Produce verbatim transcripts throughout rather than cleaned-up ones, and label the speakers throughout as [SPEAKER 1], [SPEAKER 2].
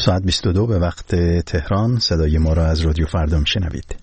[SPEAKER 1] ساعت بیست و دو به وقت تهران. صدای ما را از رادیو فردا میشنوید.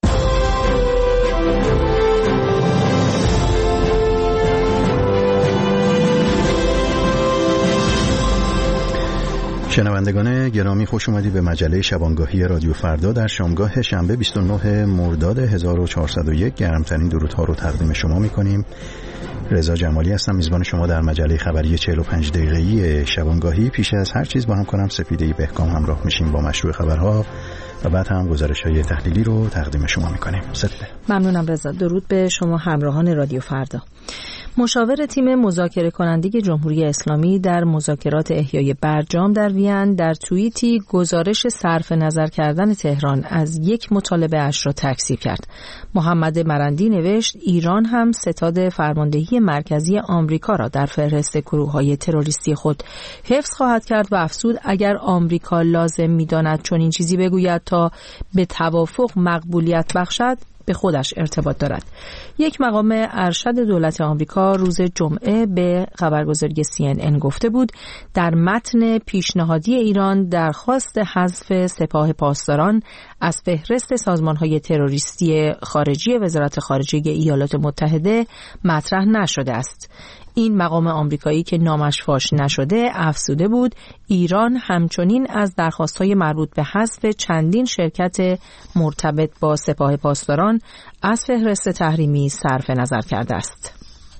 [SPEAKER 1] شنوندگان گرامی، خوش اومدید به مجله شبانگاهی رادیو فردا. در شامگاه شنبه بیست و نه مرداد هزار و چهارصد و یک گرمترین درودها رو تقدیم شما میکنیم. رضا جمالی هستم، میزبان شما در مجله خبری چهل و پنج دقیقه‌ای شبانگاهی. پیش از هر چیز با همکارم سپیده بهکام همراه میشیم با مشروع خبرها و بعد هم گزارش‌های تحلیلی رو تقدیم شما میکنیم. سپیده.
[SPEAKER 2] ممنونم رضا. درود به شما همراهان رادیو فردا. مشاور تیم مذاکره کننده جمهوری اسلامی در مذاکرات احیای برجام در وین در توییتی گزارش صرف نظر کردن تهران از یک مطالبه اش را تکذیب کرد. محمد مرندی نوشت ایران هم ستاد فرماندهی مرکزی آمریکا را در فهرست گروه‌های تروریستی خود حفظ خواهد کرد و افزود اگر آمریکا لازم می‌داند چون این چیزی بگوید تا به توافق مقبولیت بخشد به خودش ارتباط دارد. یک مقام ارشد دولت آمریکا روز جمعه به خبرگزاری سی ان ان گفته بود در متن پیشنهادی ایران درخواست حذف سپاه پاسداران از فهرست سازمان‌های تروریستی خارجی وزارت خارجه ایالات متحده مطرح نشده است. این مقام آمریکایی که نامش فاش نشده افزوده بود ایران همچنین از درخواست‌های مربوط به حذف چندین شرکت مرتبط با سپاه پاسداران از فهرست تحریمی صرف نظر کرده است.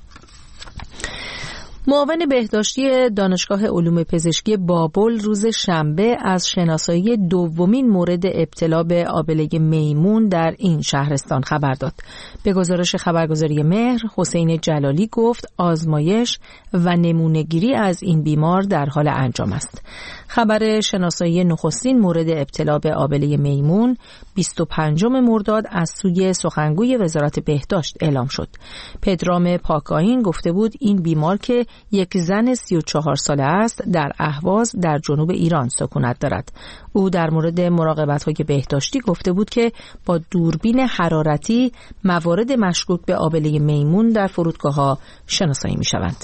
[SPEAKER 2] معاون بهداشتی دانشگاه علوم پزشکی بابل روز شنبه از شناسایی دومین مورد ابتلا به آبله میمون در این شهرستان خبر داد. به گزارش خبرگزاری مهر، حسین جلالی گفت آزمایش و نمونه‌گیری از این بیمار در حال انجام است. خبر شناسایی نخستین مورد ابتلا به آبله میمون بیست و پنجم مرداد از سوی سخنگوی وزارت بهداشت اعلام شد. پدرام پاکاین گفته بود این بیمار که یک زن سی و چهار ساله است در اهواز در جنوب ایران سکونت دارد. او در مورد مراقبت‌های بهداشتی گفته بود که با دوربین حرارتی موارد مشکوک به آبله میمون در فرودگاه‌ها شناسایی می‌شوند.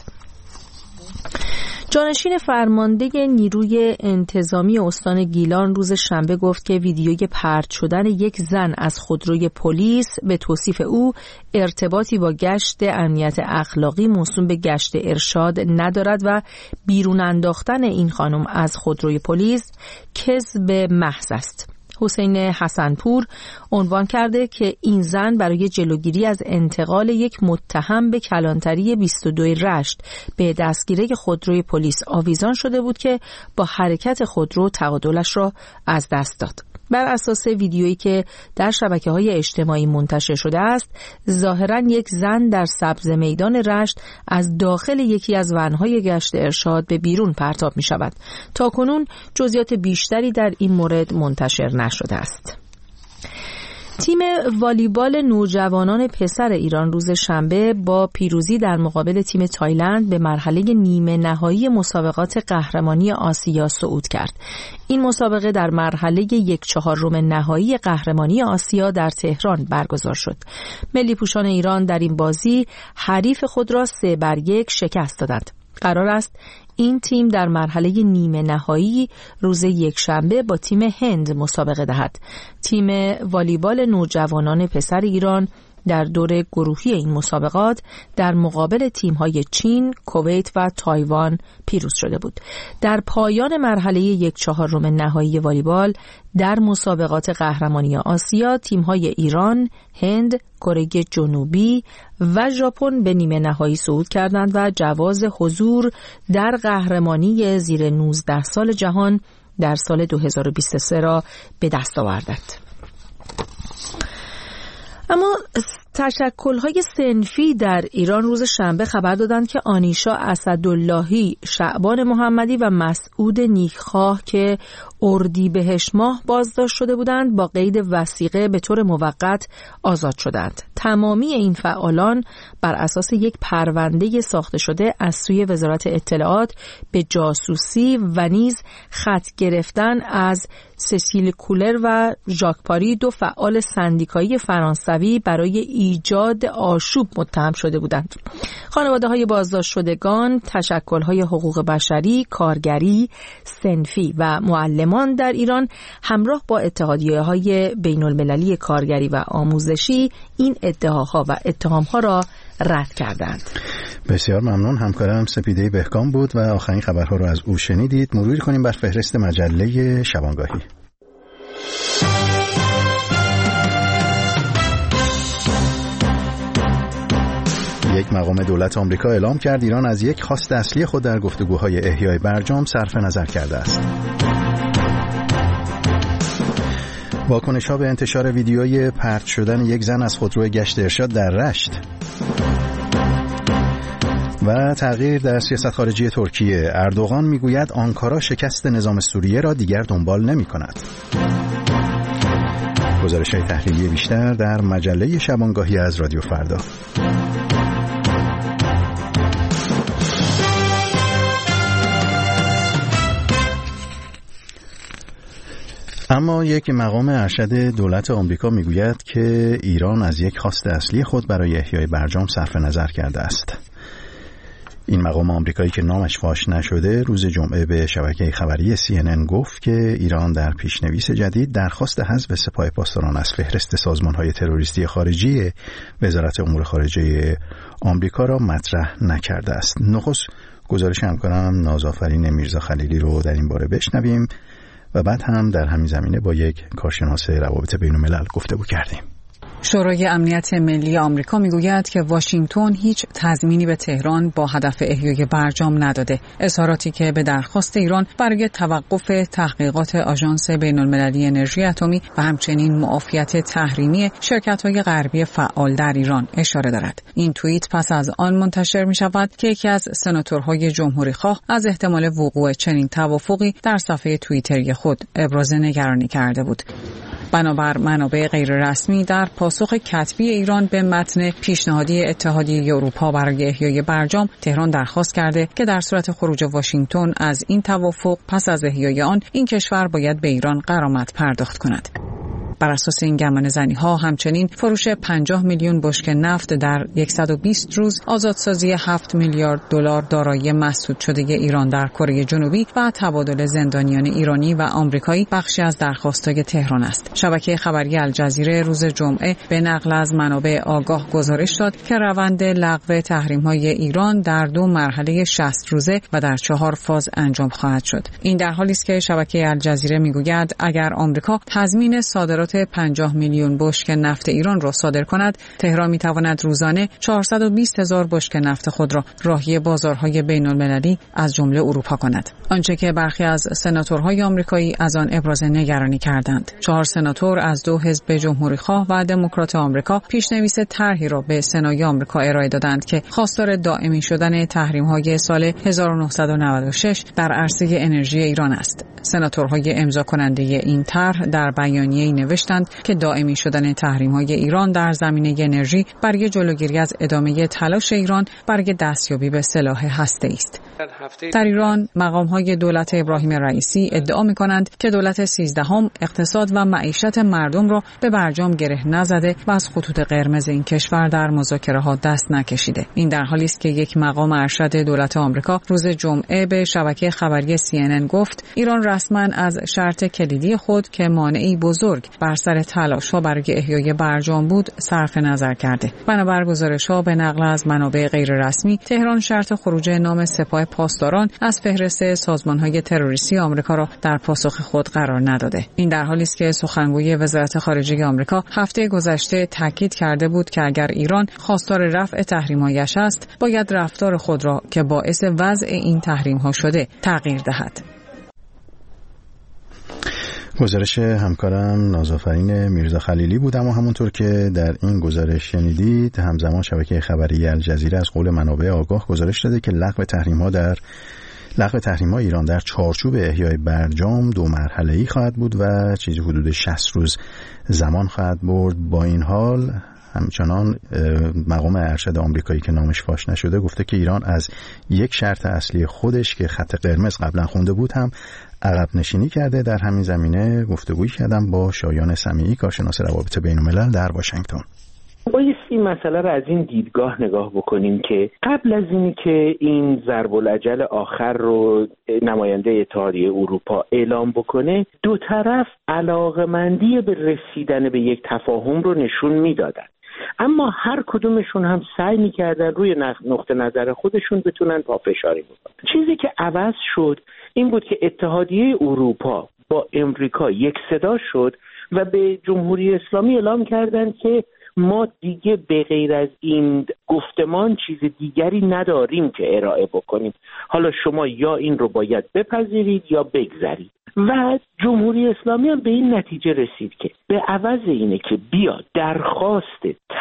[SPEAKER 2] جانشین فرمانده نیروی انتظامی استان گیلان روز شنبه گفت که ویدیوی پرت شدن یک زن از خودروی پلیس به توصیف او ارتباطی با گشت امنیت اخلاقی موسوم به گشت ارشاد ندارد و بیرون انداختن این خانم از خودروی پلیس کذب محض است. حسین حسنپور عنوان کرده که این زن برای جلوگیری از انتقال یک متهم به کلانتری بیست و دو رشت به دستگیره خودروی پلیس آویزان شده بود که با حرکت خودرو تعادلش را از دست داد. بر اساس ویدیویی که در شبکه‌های اجتماعی منتشر شده است، ظاهراً یک زن در سبز میدان رشت از داخل یکی از ون‌های گشت ارشاد به بیرون پرتاب می‌شود. تاکنون جزئیات بیشتری در این مورد منتشر نشده است. تیم والیبال نوجوانان پسر ایران روز شنبه با پیروزی در مقابل تیم تایلند به مرحله نیمه نهایی مسابقات قهرمانی آسیا صعود کرد. این مسابقه در مرحله یک چهارم نهایی قهرمانی آسیا در تهران برگزار شد. ملی پوشان ایران در این بازی حریف خود را سه بر یک شکست دادند. قرار است این تیم در مرحله نیمه نهایی روز یک شنبه با تیم هند مسابقه دهد. تیم والیبال نوجوانان پسر ایران در دور گروهی این مسابقات در مقابل تیم‌های چین، کویت و تایوان پیروز شده بود. در پایان مرحله یک چهارم نهایی والیبال در مسابقات قهرمانی آسیا تیم‌های ایران، هند، کره جنوبی و ژاپن به نیمه نهایی صعود کردند و جواز حضور در قهرمانی زیر نوزده سال جهان در سال دو هزار و بیست و سه را به دست آوردند. اما تشکل‌های صنفی در ایران روز شنبه خبر دادند که آنیشا اسداللهی، شعبان محمدی و مسعود نیکخواه که اردیبهشت ماه بازداشت شده بودند با قید وثیقه به طور موقت آزاد شدند. تمامی این فعالان بر اساس یک پرونده ساخته شده از سوی وزارت اطلاعات به جاسوسی و نیز خط گرفتن از سسیل کولر و ژاک پاری، دو فعال سندیکایی فرانسوی، برای ایجاد آشوب متهم شده بودند. خانواده‌های بازداشت شدگان، تشکل‌های حقوق بشری، کارگری، صنفی و معلمان در ایران همراه با اتحادیه‌های بین‌المللی کارگری و آموزشی این ادعاها و اتهام‌ها را رد کردند.
[SPEAKER 1] بسیار ممنون. همکارم سپیده بهکام بود و آخرین خبرها رو از او شنیدید. مروری کنیم بر فهرست مجله شبانگاهی. یک مقام دولت آمریکا اعلام کرد ایران از یک خواست اصلی خود در گفتگوهای احیای برجام صرف نظر کرده است. واکنش‌ها به انتشار ویدیوی پرت شدن یک زن از خودروی گشت ارشاد در رشت و تغییر در سیاست خارجی ترکیه. اردوغان میگوید آنکارا شکست نظام سوریه را دیگر دنبال نمی‌کند. گزارش‌های تحلیلی بیشتر در مجله شبانگاهی از رادیو فردا. اما یک مقام ارشد دولت آمریکا میگوید که ایران از یک خواست اصلی خود برای احیای برجام صرف نظر کرده است. این مقام آمریکایی که نامش فاش نشده روز جمعه به شبکه خبری سی ان ان گفت که ایران در پیشنویس جدید درخواست حذف سپاه پاسداران از فهرست سازمان‌های تروریستی خارجی وزارت امور خارجه آمریکا را مطرح نکرده است. نخست گزارش همکارم نازآفرین میرزا خلیلی رو در این باره بشنویم و بعد هم در همین زمینه با یک کارشناس روابط بین‌الملل گفتگو کردیم.
[SPEAKER 3] شورای امنیت ملی آمریکا میگوید که واشنگتن هیچ تضمینی به تهران با هدف احیای برجام نداده. اظهاراتی که به درخواست ایران برای توقف تحقیقات آژانس بین‌المللی انرژی اتمی و همچنین معافیت تحریمی شرکت‌های غربی فعال در ایران اشاره دارد. این توییت پس از آن منتشر می‌شود که یکی از سناتورهای جمهوری‌خواه از احتمال وقوع چنین توافقی در صفحه توییتری خود ابراز نگرانی کرده بود. بنابر منابع غیررسمی در پاسخ کتبی ایران به متن پیشنهادی اتحادیه اروپا برای احیای برجام، تهران درخواست کرده که در صورت خروج واشنگتن از این توافق پس از احیای آن، این کشور باید به ایران غرامت پرداخت کند. بر اساس این گمانه‌زنی‌ها همچنین فروش پنجاه میلیون بشکه نفت در صد و بیست روز، آزادسازی هفت میلیارد دلار دارایی مسدود شده ایران در کره جنوبی و تبادل زندانیان ایرانی و آمریکایی بخشی از درخواست‌های تهران است. شبکه خبری الجزیره روز جمعه به نقل از منابع آگاه گزارش داد که روند لغو تحریم‌های ایران در دو مرحله شصت روزه و در چهار فاز انجام خواهد شد. این در حالی است که شبکه الجزیره میگوید اگر آمریکا تضمین صادرات پنجاه میلیون بشکه نفت ایران را صادر کند، تهران میتواند روزانه چهارصد و بیست هزار بشکه نفت خود را راهی بازارهای بین‌المللی از جمله اروپا کند. آنچه که برخی از سناتورهای آمریکایی از آن ابراز نگرانی کردند. چهار سناتور از دو حزب جمهوری‌خواه و دموکرات آمریکا پیشنویس طرحی را به سنای آمریکا ارائه دادند که خواستار دائمی شدن تحریم‌های سال هزار و نهصد و نود و شش در عرصه انرژی ایران است. سناتورهای امضا کننده این طرح در بیانیه‌ای نوشتند که دائمی شدن تحریم‌های ایران در زمینه انرژی برای جلوگیری از ادامه تلاش ایران برای دستیابی به سلاح هسته‌ای است. در ایران مقام‌های دولت ابراهیم رئیسی ادعا می‌کنند که دولت سیزدهم اقتصاد و معیشت مردم را به برجام گره نزده و از خطوط قرمز این کشور در مذاکره‌ها دست نکشیده. این در حالی است که یک مقام ارشد دولت آمریکا روز جمعه به شبکه خبری سی ان ان گفت ایران رسما از شرط کلیدی خود که مانعی بزرگ بر سر تلاش‌ها برای احیای برجام بود صرف نظر کرده. بنابر گزارش‌ها به نقل از منابع غیررسمی، تهران شرط خروج نام سپاه پاسداران از فهرست سازمان‌های تروریستی آمریکا را در پاسخ خود قرار نداده. این در حالی است که سخنگوی وزارت خارجه آمریکا هفته گذشته تاکید کرده بود که اگر ایران خواستار رفع تحریم‌هایش است، باید رفتار خود را که باعث وضع این تحریم‌ها شده تغییر دهد.
[SPEAKER 1] گزارش همکارم نازآفرین میرزا خلیلی بود. اما همونطور که در این گزارش شنیدید، همزمان شبکه خبری الجزیره از قول منابع آگاه گزارش داده که لغو تحریم‌ها در لغو تحریم‌ها ایران در چارچوب احیای برجام دو مرحله‌ای خواهد بود و چیزی حدود شصت روز زمان خواهد برد. با این حال همچنان مقام ارشد آمریکایی که نامش فاش نشده گفته که ایران از یک شرط اصلی خودش که خط قرمز قبلا خونده بود هم عقب نشینی کرده. در همین زمینه گفتگویی کردم با شایان سمیعی، کارشناس روابط بین‌الملل در واشنگتن.
[SPEAKER 4] بایستی این مسئله رو از این دیدگاه نگاه بکنیم که قبل از اینی که این ضرب الاجل آخر رو نماینده اتحادیه اروپا اعلام بکنه، دو طرف علاقه‌مندی به رسیدن به یک تفاهم رو نشون میدادن، اما هر کدومشون هم سعی میکردن روی نقطه نظر خودشون بتونن پافشاری بکنن. چیزی که عوض شد این بود که اتحادیه اروپا با امریکا یک صدا شد و به جمهوری اسلامی اعلام کردن که ما دیگه به غیر از این گفتمان چیز دیگری نداریم که ارائه بکنیم، حالا شما یا این رو باید بپذیرید یا بگذرید. و جمهوری اسلامی هم به این نتیجه رسید که به عوض اینه که بیاد درخواست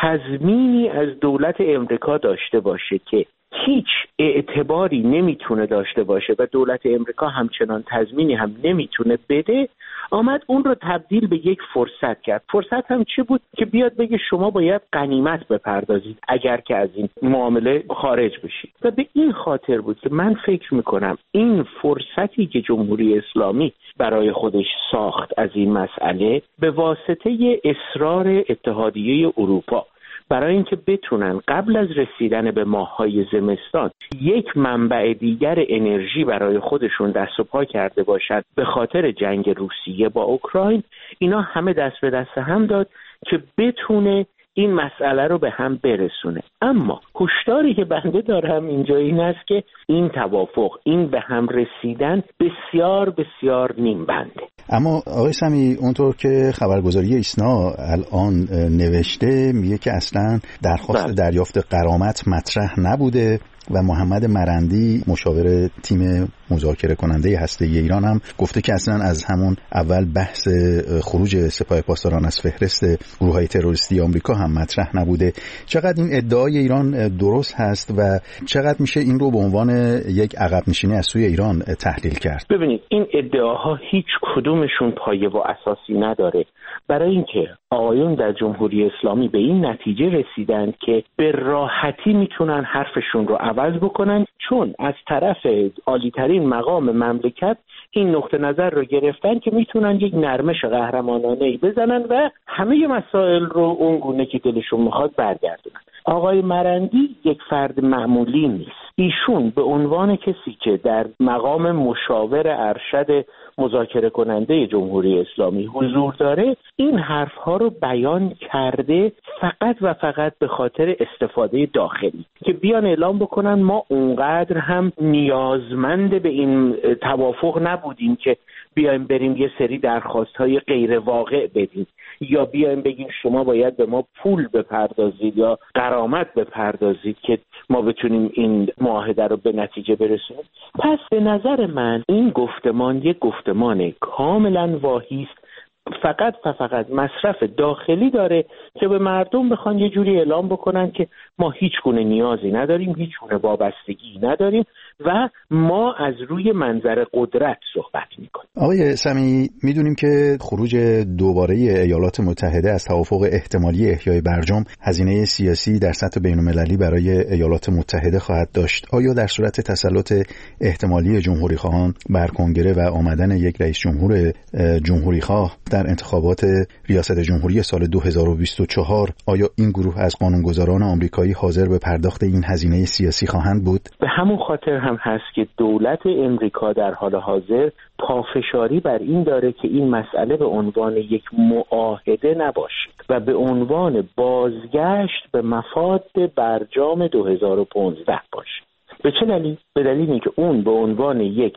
[SPEAKER 4] تضمینی از دولت امریکا داشته باشه که هیچ اعتباری نمیتونه داشته باشه و دولت امریکا همچنان تضمینی هم نمیتونه بده، آمد اون رو تبدیل به یک فرصت کرد. فرصت هم چه بود؟ که بیاد بگه شما باید غنیمت بپردازید اگر که از این معامله خارج بشید. و به این خاطر بود که من فکر میکنم این فرصتی که جمهوری اسلامی برای خودش ساخت از این مسئله به واسطه اصرار اتحادیه اروپا برای اینکه بتونن قبل از رسیدن به ماه‌های زمستان یک منبع دیگر انرژی برای خودشون دست و پا کرده باشند به خاطر جنگ روسیه با اوکراین، اینا همه دست به دست هم داد که بتونه این مسئله رو به هم برسونه. اما هشداری که بنده دارم اینجا این است که این توافق، این به هم رسیدن بسیار بسیار نیم بنده.
[SPEAKER 1] اما آقای سمی، اونطور که خبرگزاری ایسنا الان نوشته میگه که اصلا درخواست دریافت غرامت مطرح نبوده و محمد مرندی مشاور تیم مذاکره کننده هسته‌ای ایران هم گفته که اصلا از همون اول بحث خروج سپاه پاسداران از فهرست گروه‌های تروریستی آمریکا هم مطرح نبوده. چقدر این ادعای ایران درست هست و چقدر میشه این رو به عنوان یک عقب نشینی از سوی ایران تحلیل کرد؟
[SPEAKER 4] ببینید این ادعاها هیچ کدومشون پایه و اساسی نداره، برای اینکه آقایون در جمهوری اسلامی به این نتیجه رسیدن که به راحتی میتونن حرفشون رو عوض بکنن، چون از طرف عالی‌ترین مقام مملکت این نقطه نظر رو گرفتن که میتونن یک نرمش قهرمانانه‌ای بزنن و همه مسائل رو اون گونه که دلشون میخواد برگردونن. آقای مرندی یک فرد معمولی نیست. ایشون به عنوان کسی که در مقام مشاور ارشد مذاکره کننده جمهوری اسلامی حضور داره، این حرفها رو بیان کرده فقط و فقط به خاطر استفاده داخلی، که بیان اعلام بکنن ما اونقدر هم نیازمند به این توافق نبودیم که بیایم بریم یه سری درخواست‌های غیر واقع بدیم، یا بیایم بگیم شما باید به ما پول بپردازید یا غرامت بپردازید که ما بتونیم این معاهده رو به نتیجه برسونیم. پس به نظر من این گفتمان یک گفتمان کاملا واهی است، فقط و فقط مصرف داخلی داره که به مردم بخوان یه جوری اعلام بکنن که ما هیچ گونه نیازی نداریم، هیچ گونه وابستگی نداریم و ما از روی منظر قدرت صحبت میکنیم.
[SPEAKER 1] آقای سمی، میدونیم که خروج دوباره ایالات متحده از توافق احتمالی احیای برجام هزینه سیاسی در سطح بین‌المللی برای ایالات متحده خواهد داشت. آیا در صورت تسلط احتمالی جمهوری خواهان بر کنگره و آمدن یک رئیس جمهور جمهوری خواه در انتخابات ریاست جمهوری سال دو هزار و بیست و چهار، آیا این گروه از قانونگذاران آمریکایی حاضر به پرداخت این هزینه سیاسی خواهند بود؟
[SPEAKER 4] به همون خاطر هم هست که دولت امریکا در حال حاضر پافشاری بر این داره که این مسئله به عنوان یک معاهده نباشه و به عنوان بازگشت به مفاد برجام دو هزار و پانزده باشه. به چه دلیل؟ به دلیلی که اون به عنوان یک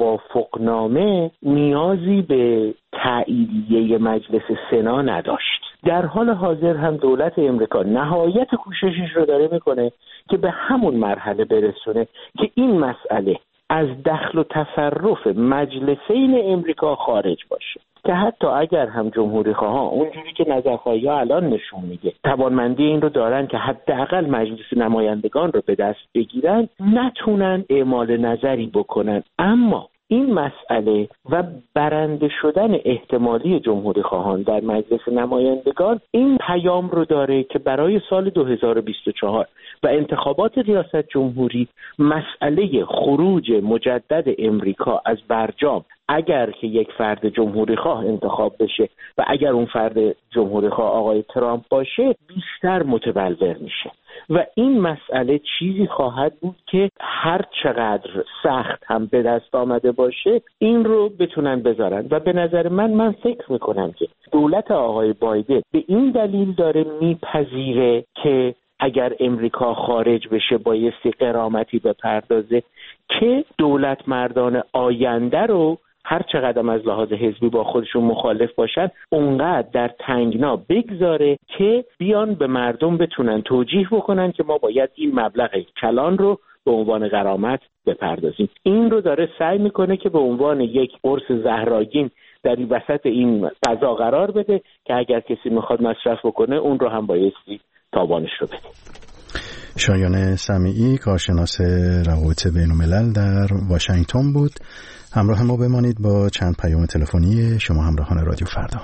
[SPEAKER 4] توافقنامه نیازی به تاییدیه مجلس سنا نداشت. در حال حاضر هم دولت امریکا نهایت کوششش رو داره میکنه که به همون مرحله برسونه که این مسئله از دخل و تصرف مجلسین امریکا خارج باشه، که حتی اگر هم جمهوری خواها اونجوری که نظرخواهی ها الان نشون میده توانمندی این رو دارن که حداقل مجلس نمایندگان رو به دست بگیرن، نتونن اعمال نظری بکنن. اما این مسئله و برنده شدن احتمالی جمهوری خواهان در مجلس نمایندگان این پیام رو داره که برای سال دو هزار و بیست و چهار و انتخابات ریاست جمهوری مسئله خروج مجدد امریکا از برجام اگر که یک فرد جمهوری خواه انتخاب بشه و اگر اون فرد جمهوری خواه آقای ترامپ باشه بیشتر متبلور میشه و این مسئله چیزی خواهد بود که هر چقدر سخت هم به دست آمده باشه این رو بتونن بذارن و به نظر من من فکر میکنم که دولت آقای بایدن به این دلیل داره میپذیره که اگر امریکا خارج بشه بایستی غرامتی بپردازه که دولت مردان آینده رو هر چقدر از لحاظ حزبی با خودشون مخالف باشن اونقدر در تنگنا بگذاره که بیان به مردم بتونن توجیه بکنن که ما باید این مبلغ کلان رو به عنوان غرامت بپردازیم. این رو داره سعی میکنه که به عنوان یک قرص زهرآگین در این وسط این فضا قرار بده که اگر کسی میخواد مصرف بکنه اون رو هم بایستی تاوانش رو بده.
[SPEAKER 1] شایان سمیعی کارشناس روابط بین‌الملل در واشنگتن بود. همراه ما بمانید با چند پیام تلفنی شما همراهان رادیو فردا.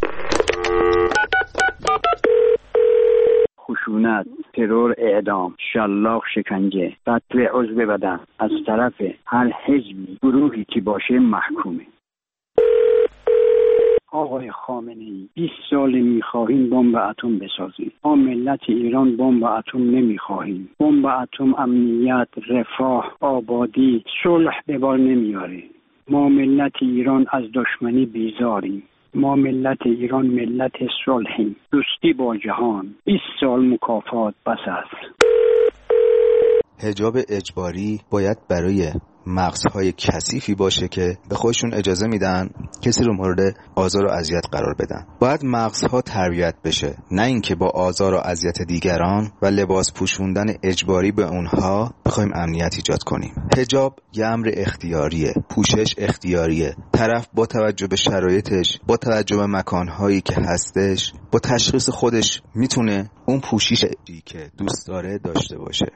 [SPEAKER 5] خشونت، ترور، اعدام، شلاق، شکنجه، قتل عضو بدن از طرف هر حزبی گروهی که باشه محکومه. آقای خامنه‌ای بیست سال می‌خواهیم بمب اتم بسازیم. ما ملت ایران بمب اتم نمی‌خواهیم. بمب اتم امنیت، رفاه، آبادی، صلح به بار نمیاره. ما ملت ایران از دشمنی بیزاریم. ما ملت ایران ملت صلحیم. دوستی با جهان. بیست سال مکافات بس است.
[SPEAKER 6] حجاب اجباری باید برای مغزهای کثیفی باشه که به خودشون اجازه میدن کسی رو مورد آزار و اذیت قرار بدن. باید مغزها تربیت بشه، نه اینکه با آزار و اذیت دیگران و لباس پوشوندن اجباری به اونها بخوایم امنیت ایجاد کنیم. حجاب یه امر اختیاریه، پوشش اختیاریه. طرف با توجه به شرایطش، با توجه به مکانهایی که هستش، با تشخیص خودش میتونه اون پوششی که دوست داره داشته باشه.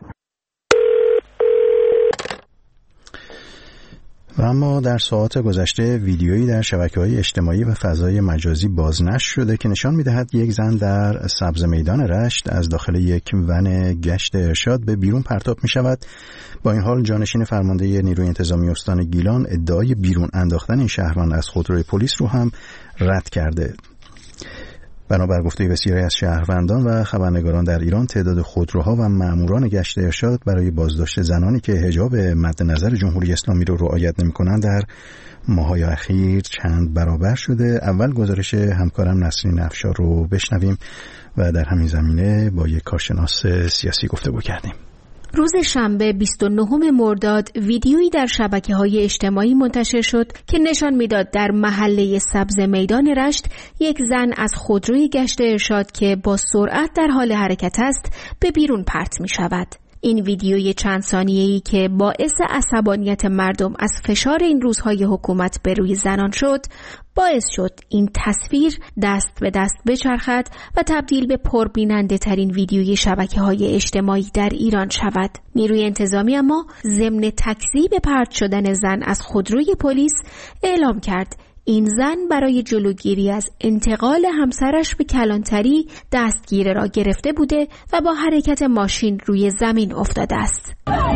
[SPEAKER 1] و اما در ساعات گذشته ویدیویی در شبکه‌های اجتماعی و فضای مجازی بازنشر شده که نشان می‌دهد یک زن در سبز میدان رشت از داخل یک ون گشت ارشاد به بیرون پرتاب می‌شود. با این حال جانشین فرمانده نیروی انتظامی استان گیلان ادعای بیرون انداختن این شهروند از خودروی پلیس رو هم رد کرده. بنابر گفته بسیاری از شهروندان و خبرنگاران در ایران تعداد خودروها و ماموران گشت ارشاد برای بازداشت زنانی که حجاب مد نظر جمهوری اسلامی رو رعایت نمی‌کنند در ماه‌های اخیر چند برابر شده. اول گزارش همکارم نسرین افشار رو بشنویم و در همین زمینه با یک کارشناس سیاسی گفتگو کردیم.
[SPEAKER 7] روز شنبه بیست و نهم مرداد ویدیویی در شبکه‌های اجتماعی منتشر شد که نشان می‌داد در محله سبز میدان رشت یک زن از خودروی گشت ارشاد که با سرعت در حال حرکت است به بیرون پرت می‌شود. این ویدیوی چند ثانیه‌ای که باعث عصبانیت مردم از فشار این روزهای حکومت به روی زنان شد، باعث شد این تصویر دست به دست بچرخد و تبدیل به پربیننده ترین ویدیوی شبکه‌های اجتماعی در ایران شود. نیروی انتظامی اما ضمن تکذیب پرت شدن زن از خودروی پلیس اعلام کرد این زن برای جلوگیری از انتقال همسرش به کلانتری دستگیره را گرفته بوده و با حرکت ماشین روی زمین افتاده است.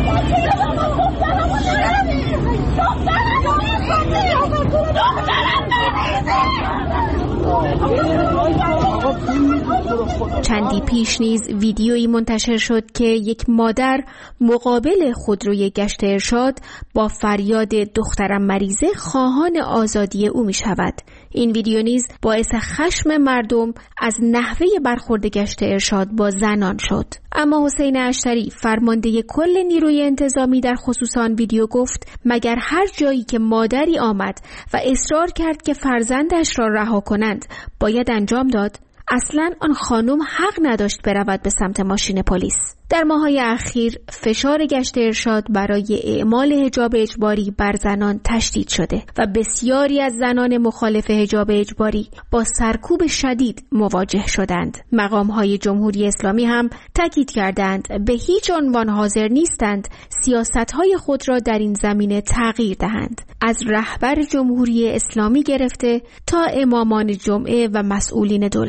[SPEAKER 7] چندی پیش نیز ویدیویی منتشر شد که یک مادر مقابل خودروی گشت ارشاد با فریاد دخترم مریضه خواهان آزادی او می شود. این ویدیو نیز باعث خشم مردم از نحوه برخورد گشت ارشاد با زنان شد. اما حسین اشتری فرمانده کل نیروی انتظامی در خصوص آن ویدیو گفت مگر هر جایی که مادری آمد و اصرار کرد که فرزندش را رها کنند باید انجام داد؟ اصلاً آن خانم حق نداشت برود به سمت ماشین پلیس. در ماه‌های اخیر فشار گشت ارشاد برای اعمال حجاب اجباری بر زنان تشدید شده و بسیاری از زنان مخالف حجاب اجباری با سرکوب شدید مواجه شدند. مقام‌های جمهوری اسلامی هم تاکید کردند به هیچ عنوان حاضر نیستند سیاست‌های خود را در این زمینه تغییر دهند. از رهبر جمهوری اسلامی گرفته تا امامان جمعه و مسئولین دولتی.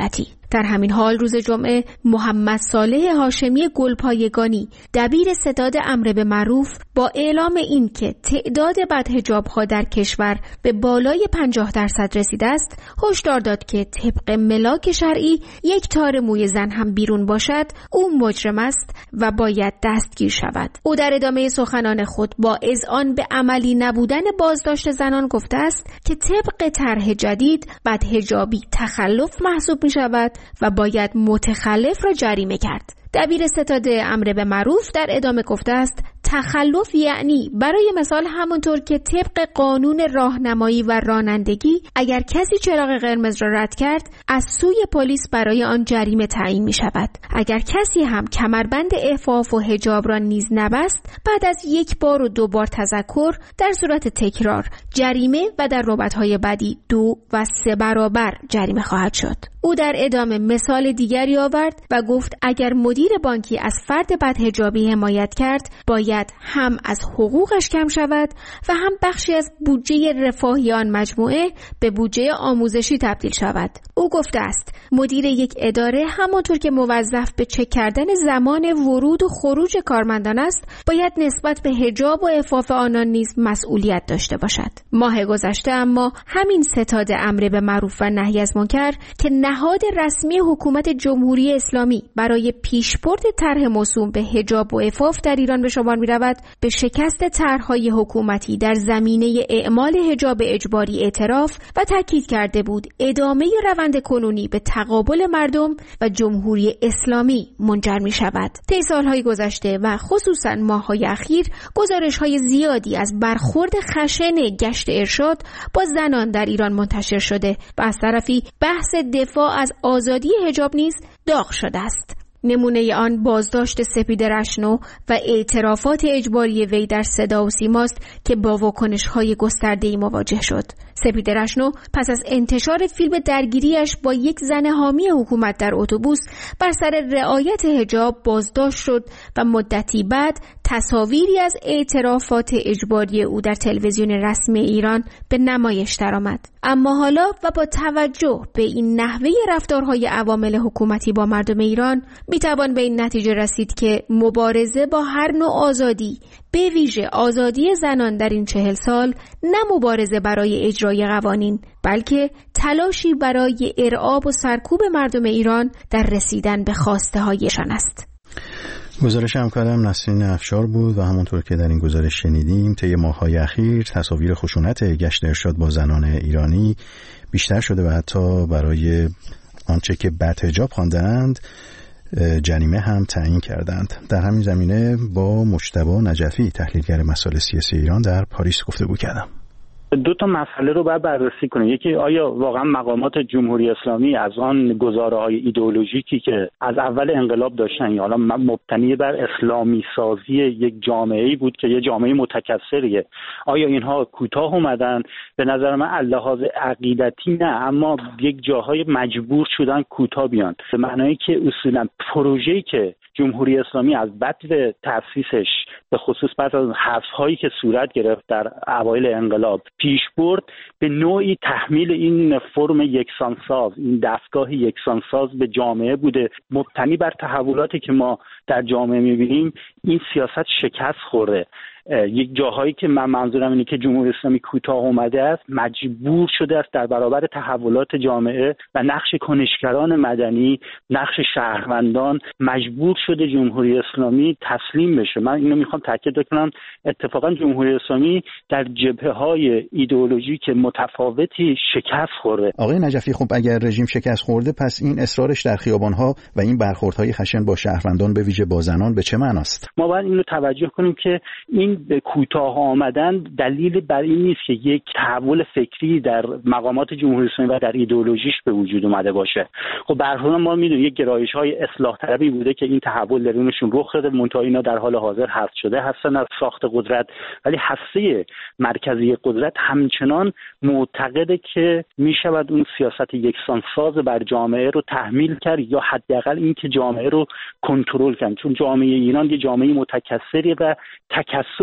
[SPEAKER 7] در همین حال روز جمعه محمد صالح هاشمی گلپایگانی دبیر ستاد امر به معروف با اعلام این که تعداد بدحجاب‌ها در کشور به بالای پنجاه درصد رسیده است هشدار داد که طبق ملاک شرعی یک تار موی زن هم بیرون باشد او مجرم است و باید دستگیر شود. او در ادامه سخنان خود با اذعان به عملی نبودن بازداشت زنان گفته است که طبق طرح جدید بدحجابی تخلف محسوب می شود و باید متخلف را جریمه کرد. دبیر ستاد امر به معروف در ادامه گفته است تخلف یعنی برای مثال همونطور که طبق قانون راهنمایی و رانندگی اگر کسی چراغ قرمز را رد کرد از سوی پلیس برای آن جریمه تعیین می شود. اگر کسی هم کمربند عفاف و حجاب را نیز نبست بعد از یک بار و دو بار تذکر در صورت تکرار جریمه و در نوبت‌های بعدی دو و سه برابر جریمه خواهد شد. او در ادامه مثال دیگری آورد و گفت اگر مدیر بانکی از فرد بدحجابی حمایت کرد باید هم از حقوقش کم شود و هم بخشی از بودجه رفاهی آن مجموعه به بودجه آموزشی تبدیل شود. او گفته است مدیر یک اداره همانطور که موظف به چک کردن زمان ورود و خروج کارمندان است باید نسبت به حجاب و عفاف آنان نیز مسئولیت داشته باشد. ماه گذشته اما همین ستاد امر به معروف و نهی از منکر که نهاد رسمی حکومت جمهوری اسلامی برای پیشبرد طرح موسوم به حجاب و عفاف در ایران به شمار می‌رود به شکست طرح‌های حکومتی در زمینه اعمال حجاب اجباری اعتراف و تاکید کرده بود ادامه روند کنونی به تقابل مردم و جمهوری اسلامی منجر می‌شود. طی سال‌های گذشته و خصوصاً ماه‌های اخیر گزارش‌های زیادی از برخورد خشن گشت ارشاد با زنان در ایران منتشر شده و از طرفی بحث دفاع از آزادی حجاب نیز داغ شده است. نمونه آن بازداشت سپید رشنو و اعترافات اجباری وی در صدا و سیماست که با واکنش‌های گسترده‌ای مواجه شد. سپید رشنو پس از انتشار فیلم درگیریش با یک زن حامی حکومت در اتوبوس بر سر رعایت حجاب بازداشت شد و مدتی بعد تصاویری از اعترافات اجباری او در تلویزیون رسمی ایران به نمایش درآمد. اما حالا و با توجه به این نحوه رفتارهای عوامل حکومتی با مردم ایران میتوان به این نتیجه رسید که مبارزه با هر نوع آزادی به ویژه آزادی زنان در این چهل سال نه مبارزه برای اجرای قوانین بلکه تلاشی برای ارعاب و سرکوب مردم ایران در رسیدن به خواسته هایشان است.
[SPEAKER 1] گزارش همکارم نسرین افشار بود و همونطور که در این گزارش شنیدیم طی ماه‌های اخیر تصاویر خشونت گشت ارشاد با زنان ایرانی بیشتر شده و حتی برای آنچه که بدحجاب خواندند جریمه هم تعیین کردند. در همین زمینه با مجتبی نجفی تحلیلگر مسائل سیاسی ایران در پاریس گفتگو کردم.
[SPEAKER 8] دو تا مسئله رو باید بررسی کنیم. یکی آیا واقعا مقامات جمهوری اسلامی از آن گزاره‌های ایدئولوژیکی که از اول انقلاب داشتن یا حالا مبتنی بر اسلامی سازی یک جامعه‌ای بود که یه جامعه متکثریه، آیا اینها کوتاه اومدن؟ به نظر من اللحاظ عقیدتی نه، اما یک جاهای مجبور شدن کوتاه بیان، به معنایی که اصولا پروژه‌ای که جمهوری اسلامی از بدو تأسیسش به خصوص بعد از حذف‌هایی که صورت گرفت در اوایل انقلاب پیش برد به نوعی تحمیل این فرم یکسانساز، این دستگاه یکسانساز به جامعه بوده. مبتنی بر تحولاتی که ما در جامعه می‌بینیم این سیاست شکست خورده. یک جاهایی که من منظورم اینه که جمهوری اسلامی کوتاه اومده است، مجبور شده است در برابر تحولات جامعه و نقش کنشگران مدنی، نقش شهروندان، مجبور شده جمهوری اسلامی تسلیم بشه. من اینو میخوام تاکید کنم، اتفاقا جمهوری اسلامی در جبهه‌های ایدئولوژیک متفاوتی شکست خورده.
[SPEAKER 1] آقای نجفی، خب اگر رژیم شکست خورده پس این اصرارش در خیابان‌ها و این برخوردهای خشن با شهروندان به ویژه با زنان به چه معناست؟
[SPEAKER 8] ما باید اینو توجه کنیم که این به کوتاه آمدن دلیل بر این نیست که یک تحول فکری در مقامات جمهوری اسلامی و در ایدئولوژیش به وجود اومده باشه. خب به هر حال ما میدونیم یک گرایش‌های اصلاح طلبی بوده که این تحول درونشون رخ داده، منتها اینا در حال حاضر حذف شده هستن از ساخت قدرت، ولی هسته مرکزی قدرت همچنان معتقده که میشود اون سیاست یکسانساز بر جامعه رو تحمیل کرد یا حداقل این که جامعه رو کنترل کرد، چون جامعه ایران یه جامعه متکثری و تکثر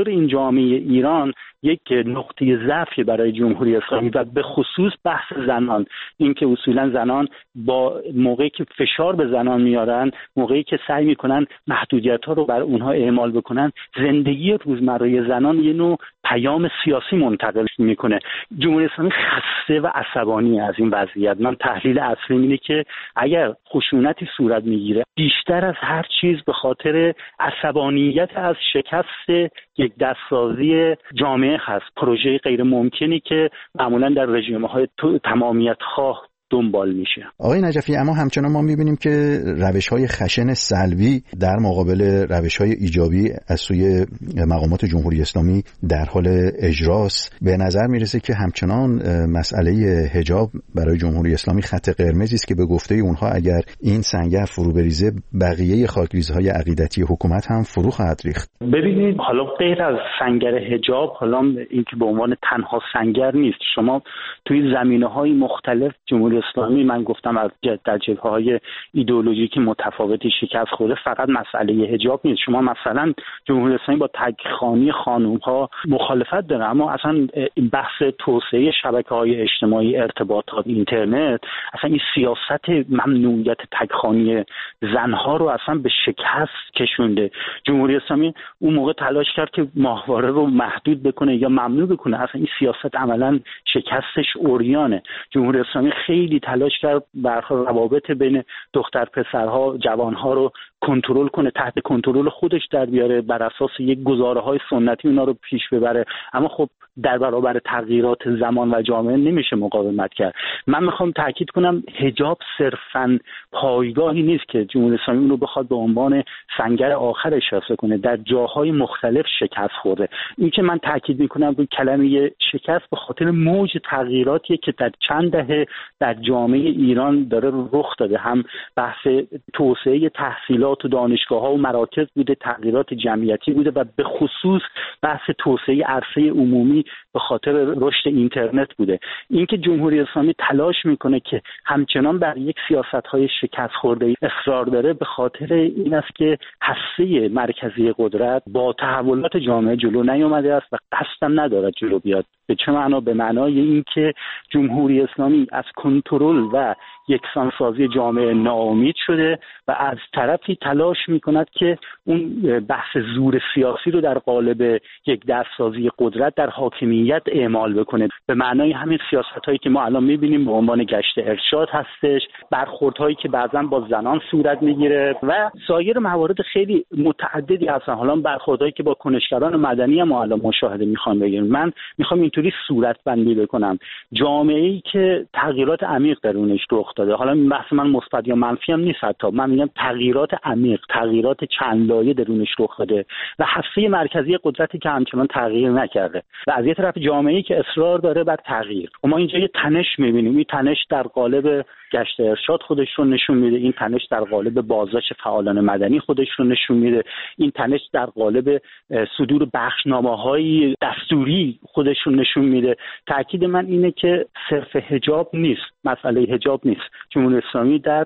[SPEAKER 8] تفکر این جامعه ایران یک نقطه ضعفی برای جمهوری اسلامی و به خصوص بحث زنان. اینکه اصولا زنان با موقعی که فشار به زنان میارن، موقعی که سعی میکنن محدودیت‌ها رو بر اونها اعمال بکنن، زندگی روزمره زنان یه نوع پیام سیاسی منتقل میکنه. جمهوری اسلامی خسته و عصبانی از این وضعیت. من تحلیل اصلی اینه که اگر خشونتی صورت میگیره بیشتر از هر چیز به خاطر عصبانیت از شکست یک دستسازی جامعه هست، پروژه غیر ممکنی که معمولا در رژیم‌های تمامیت خواه دنبال میشه.
[SPEAKER 1] آقای نجفی، اما همچنان ما میبینیم که روش‌های خشن سلبی در مقابل روش‌های ایجابی از سوی مقامات جمهوری اسلامی در حال اجراست. به نظر میرسه که همچنان مسئله حجاب برای جمهوری اسلامی خط قرمزی است که به گفته اونها اگر این سنگر فرو بریزه بقیه خاکریزهای عقیدتی حکومت هم فرو خواهد ریخت.
[SPEAKER 8] ببینید، حالا غیر از سنگر حجاب، حالا این که به عنوان تنها سنگر نیست، شما توی زمینه‌های مختلف جمهوری اسلامی، من گفتم از در جبهه‌های ایدئولوژیک متفاوتی شکست خورده، فقط مسئله حجاب نیست. شما مثلا جمهوری اسلامی با تک‌خوانی خانم‌ها مخالفت داره، اما اصلا این بحث توسعه شبکه‌های اجتماعی، ارتباطات، اینترنت، اصلا این سیاست ممنوعیت تک‌خوانی زن‌ها رو اصلا به شکست کشونده. جمهوری اسلامی اون موقع تلاش کرد که ماهواره رو محدود بکنه یا ممنوع بکنه، اصلا این سیاست عملاً شکستش عریانه. جمهوری اسلامی خیلی تلاش کرد برخلاف روابط بین دختر پسرها، جوانها رو کنترل کنه، تحت کنترل خودش در بیاره، بر اساس یک گزاره‌های سنتی اونا رو پیش ببره، اما خب در برابر تغییرات زمان و جامعه نمیشه مقاومت کرد. من میخوام تاکید کنم حجاب صرفاً پایگاهی نیست که جمهوری اسلامی اون رو بخواد به عنوان سنگر آخر اشاره کنه. در جاهای مختلف شکست خورده. این که من تاکید میکنم روی کلمه شکست به خاطر موج تغییراتی که در چند دهه در جامعه ایران داره رخ داده. هم بحث توسعه تحصیلات و دانشگاه‌ها و مراکز بوده، تغییرات جمعیتی بوده و به خصوص بحث توسعه عرصه عمومی به خاطر رشد اینترنت بوده. اینکه جمهوری اسلامی تلاش میکنه که همچنان بر یک سیاست‌های شکست خورده اصرار داره، به خاطر این است که هسته مرکزی قدرت با تحولات جامعه جلو نیامده است و قصدم ندارد جلو بیاد. به چه معنا؟ به معنای اینکه جمهوری اسلامی از کنترل و یکسانسازی جامعه ناامید شده و از طرفی تلاش میکند که اون بحث زور سیاسی رو در قالب یک دستسازی قدرت در حاکمیت اعمال بکنه. به معنای همین سیاست‌هایی که ما الان می‌بینیم به عنوان گشت ارشاد هستش، برخوردهایی که بعضا با زنان صورت میگیره و سایر موارد خیلی متعددی هستن. حالا برخوردهایی که با کنشگران مدنی هم الان مشاهده میخوام بگیریم. من میخوام اینطوری صورت بندی بکنم جامعه‌ای که تغییرات عمیق درونش رخ داده. حالا این بحث من مثبت یا منفی هم نیست، حتی من میگم تغییرات عمیق، تغییرات چند لایه درونش رخ داده و هسته مرکزی قدرتی که همچنان تغییر نکرده و از یه طرف جامعه‌ای که اصرار داره بر تغییر. و ما اینجا یه تنش می‌بینیم. این تنش در قالب گشت ارشاد خودش رو نشون میده، این تنش در قالب بازداشت فعالان مدنی خودش رو نشون میده، این تنش در قالب صدور بخشنامه‌های دستوری خودش رو نشون میده. تاکید من اینه که صرف حجاب نیست، مسئله حجاب نیست. جمهوری اسلامی در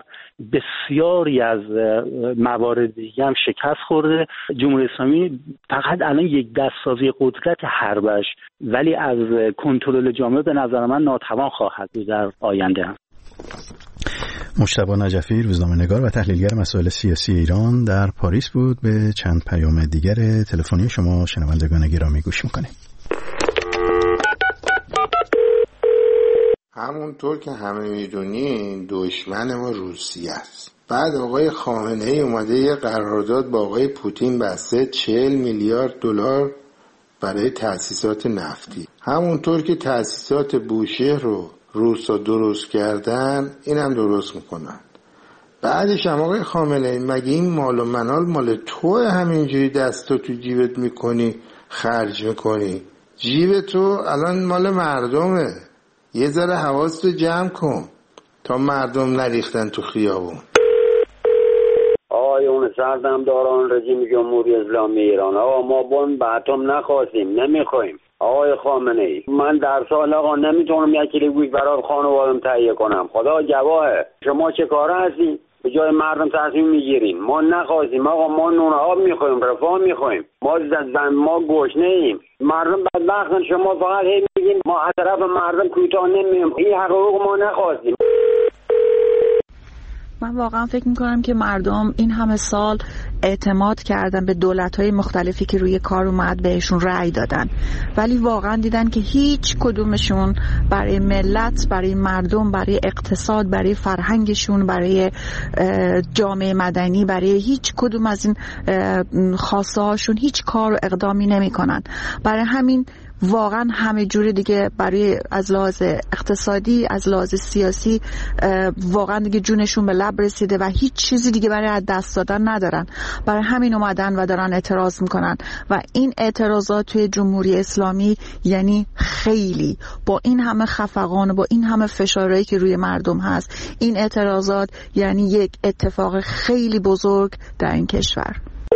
[SPEAKER 8] بسیاری از موارد دیگه هم شکست خورده. جمهوری اسلامی فقط الان یک دستسازی قدرت حربش، ولی از کنترل جامعه به نظر من ناتوان خواهد بود در آینده هم.
[SPEAKER 1] مجتبی نجفی، روزنامه‌نگار و تحلیلگر مسائل سیاسی ایران، در پاریس بود. به چند پیام دیگر تلفنی شما شنوندگان گرامی گوش می‌کنیم.
[SPEAKER 9] همونطور که همه میدونین دشمن ما روسیه است. بعد آقای خامنه‌ای اومده یه قرارداد با آقای پوتین بسته چهل میلیارد دلار برای تأسیسات نفتی. همونطور که تأسیسات بوشهر رو روسا درست کردن، این هم درست میکنن. بعدش هم آقای خامنه‌ای مگه این مال و منال مال توه؟ همینجوری دستو تو جیبت میکنی خرج میکنی؟ جیب تو الان مال مردمه. یه ذره حواستو جمع کن تا مردم نریختن تو خیابون.
[SPEAKER 10] آقایون سردمداران رژیم جمهوری اسلامی ایران، آقا ما بمب اتم نخواستیم، نمیخوایم. آقای خامنه‌ای، من در سال آقا نمیتونم یک کیلو گوشت برای خانواده‌ام تهیه کنم. خدا گواهه. شما چه کاره هستی؟ به جای مردم تصمیم میگیریم. ما نخواستیم آقا، ما نون آب میخوایم، رفاه میخوایم، ما زن ما گشنه ایم، مردم بدبختن، شما فقط هی میگین ما از طرف مردم کوتاه نمیایم. این حقوق ما نخواستیم.
[SPEAKER 11] من واقعا فکر میکنم که مردم این همه سال اعتماد کردن به دولت‌های مختلفی که روی کار اومد بهشون رأی دادن، ولی واقعا دیدن که هیچ کدومشون برای ملت، برای مردم، برای اقتصاد، برای فرهنگشون، برای جامعه مدنی، برای هیچ کدوم از این خواسته هاشون هیچ کار و اقدامی نمی‌کنن. برای همین واقعا همه جوره دیگه برای از لحاظ اقتصادی، از لحاظ سیاسی واقعا دیگه جونشون به لب رسیده و هیچ چیزی دیگه برای از دست دادن ندارن. برای همین اومدن و دارن اعتراض میکنن و این اعتراضات توی جمهوری اسلامی یعنی خیلی با این همه خفقان و با این همه فشارهایی که روی مردم هست، این اعتراضات یعنی یک اتفاق خیلی بزرگ در این کشور.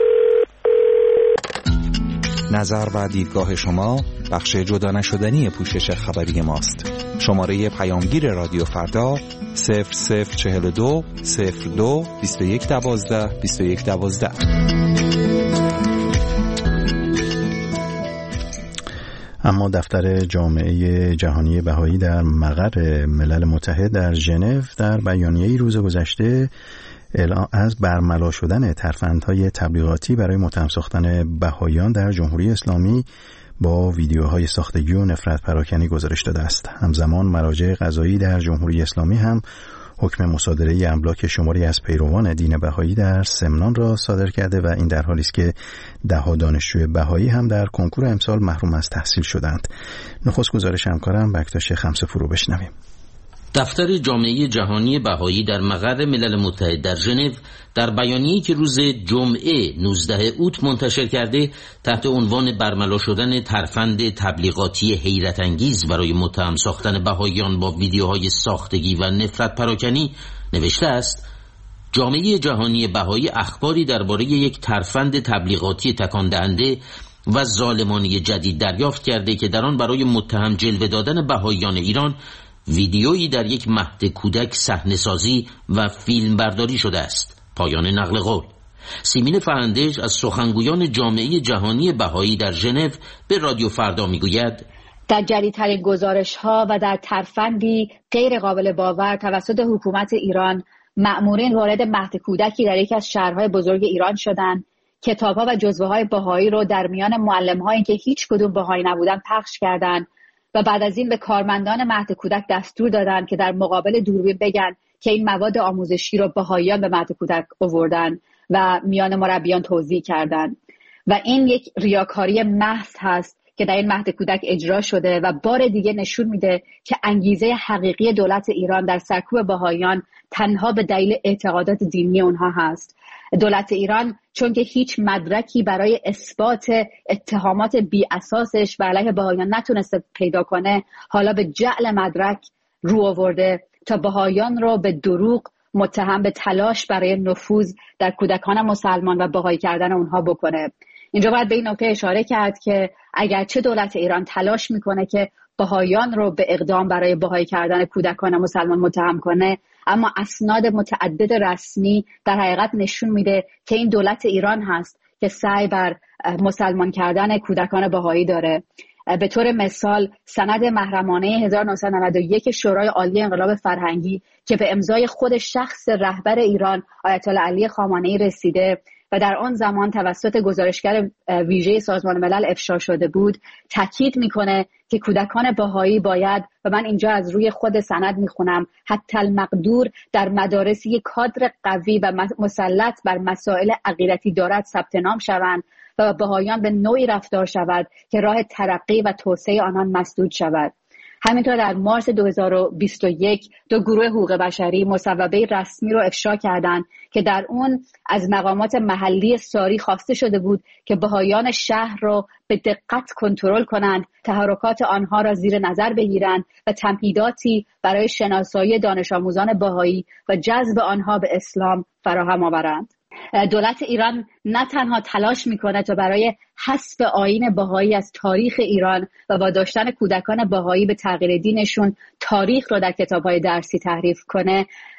[SPEAKER 12] نظر و دیدگاه شما بخش جدا نشدنی پوشش خبری ماست. شماره پیامگیر رادیو فردا صفر صفر چهل و دو صفر دو بیست و یک دوازده بیست و یک دوازده.
[SPEAKER 1] اما دفتر جامعه جهانی بهایی در مقر ملل متحد در ژنو در بیانیه‌ای روز گذشته اعلام از برملا شدن ترفندهای تبلیغاتی برای متهم ساختن بهائیان در جمهوری اسلامی با ویدیوهای ساختگی و نفرت پراکنی گزارش داده است. همزمان مراجع قضایی در جمهوری اسلامی هم حکم مصادره املاک شماری از پیروان دین بهایی در سمنان را صادر کرده و این در حالی است که ده‌ها دانشجوی بهایی هم در کنکور امسال محروم از تحصیل شدند. نخست گزارش همکارم بکتاش خمسه‌پور رو بشنویم.
[SPEAKER 13] دفتر جامعه جهانی بهایی در مقر ملل متحد در ژنو در بیانیه‌ای که روز جمعه نوزدهم اوت منتشر کرده تحت عنوان برملا شدن ترفند تبلیغاتی حیرت انگیز برای متهم ساختن بهائیان با ویدیوهای ساختگی و نفرت پراکنی نوشته است: جامعه جهانی بهایی اخباری درباره یک ترفند تبلیغاتی تکان دهنده و ظالمانه جدید دریافت کرده که در آن برای متهم جلوه دادن بهائیان ایران ویدیویی در یک مهد کودک صحنه‌سازی و فیلم برداری شده است. پایان نقل قول. سیمین فهندش از سخنگویان جامعه جهانی بهایی در ژنو به رادیو فردا میگوید:
[SPEAKER 14] در جدیدترین گزارش‌ها و در ترفندی غیر قابل باور توسط حکومت ایران، مأمورین وارد مهد کودکی در یکی از شهرهای بزرگ ایران شدند، کتاب‌ها و جزوه‌های بهایی رو در میان معلم‌هایی که هیچ کدوم بهایی نبودن پخش کردند و بعد از این به کارمندان مهد کودک دستور دادند که در مقابل دوربین بگن که این مواد آموزشی رو بهاییان به مهد کودک آوردن و میان مربیان توزیع کردند و این یک ریاکاری محض هست که در این مهد کودک اجرا شده و بار دیگه نشون میده که انگیزه حقیقی دولت ایران در سرکوب بهاییان تنها به دلیل اعتقادات دینی اونها هست. دولت ایران چون که هیچ مدرکی برای اثبات اتهامات بی اساسش و علیه بهائیان نتونسته پیدا کنه، حالا به جعل مدرک رو آورده تا بهائیان رو به دروغ متهم به تلاش برای نفوذ در کودکان مسلمان و بهایی کردن اونها بکنه. اینجا باید به این نکته اشاره کرد که اگرچه دولت ایران تلاش میکنه که بهائیان رو به اقدام برای بهایی کردن کودکان مسلمان متهم کنه، اما اسناد متعدد رسمی در حقیقت نشون میده که این دولت ایران هست که سعی بر مسلمان کردن کودکان بهایی داره. به طور مثال سند محرمانه هزار و نهصد و نود و یک شورای عالی انقلاب فرهنگی که به امضای خود شخص رهبر ایران آیت الله علی خامنه‌ای رسیده و در آن زمان توسط گزارشگر ویژه سازمان ملل افشا شده بود، تاکید میکنه که کودکان بهایی باید، و من اینجا از روی خود سند میخونم، حتی المقدور در مدارس یک کادر قوی و مسلط بر مسائل عقیدتی دارد ثبت نام شوند و بهاییان به نوعی رفتار شود که راه ترقی و توسعه آنان مسدود شود. همینطور در مارس دو هزار و بیست و یک دو گروه حقوق بشری مصوبه رسمی رو افشا کردند که در اون از مقامات محلی ساری خواسته شده بود که بهاییان شهر رو به دقت کنترل کنند، تحرکات آنها را زیر نظر بگیرند و تمهیداتی برای شناسایی دانش آموزان بهایی و جذب آنها به اسلام فراهم آورند. دولت ایران نه تنها تلاش میکنه تا برای حذف آیین بهایی از تاریخ ایران و واداشتن کودکان بهایی به تغییر دینشون تاریخ رو در کتاب‌های درسی تحریف کنه،